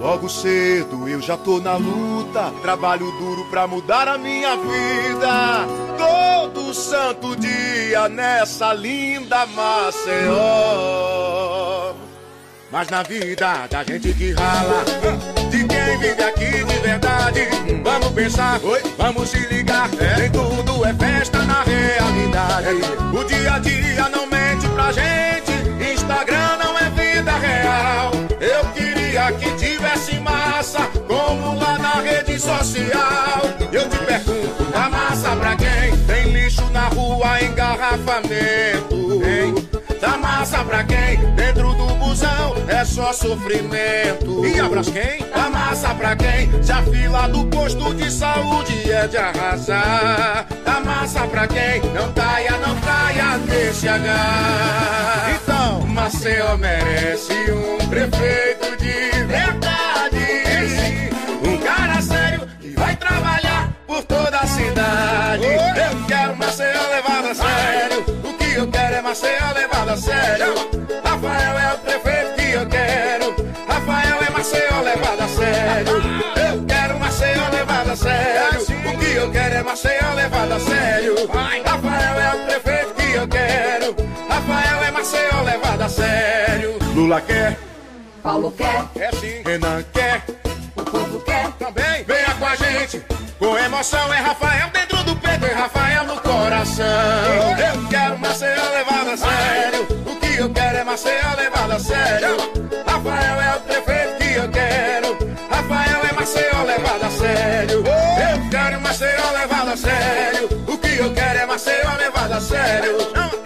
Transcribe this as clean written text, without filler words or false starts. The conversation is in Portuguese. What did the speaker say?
Logo cedo eu já tô na luta, trabalho duro pra mudar a minha vida. Todo santo dia nessa linda Maceió. Mas na vida da gente que rala, de quem vive aqui de verdade, vamos pensar, vamos se ligar, nem tudo é festa na realidade. O dia a dia não mente pra gente, Instagram não é vida real. Eu queria que tivesse massa, como lá na rede social. Eu te pergunto, dá massa pra quem? Tem lixo na rua, engarrafamento, hein? Dá massa pra quem? Dentro do busão é só sofrimento. E abraço quem? Dá massa pra quem? Já fila do posto de saúde é de arrasar. Dá massa pra quem? Não caia nesse H. Então, Maceió merece um prefeito de verdade, um cara sério que vai trabalhar por toda a cidade. Eu quero Maceió levado a sério. O que eu quero é Maceió levado a sério. Rafael é o prefeito que eu quero. Rafael é Maceió levado a sério. Eu quero Maceió levado a sério. O que eu quero é Maceió levado a sério. Rafael é o prefeito que eu quero. Rafael é Maceió levado a sério. Lula quer, Paulo quer, é sim. Renan quer, o povo quer. também. Venha com a gente, com emoção. É Rafael dentro do peito e Rafael no coração. Eu quero Maceió levado a sério. O que eu quero é Maceió levado a sério. Rafael é o prefeito que eu quero. Rafael é Maceió levado a sério. Eu quero Maceió levado a sério. O que eu quero é Maceió levado a sério.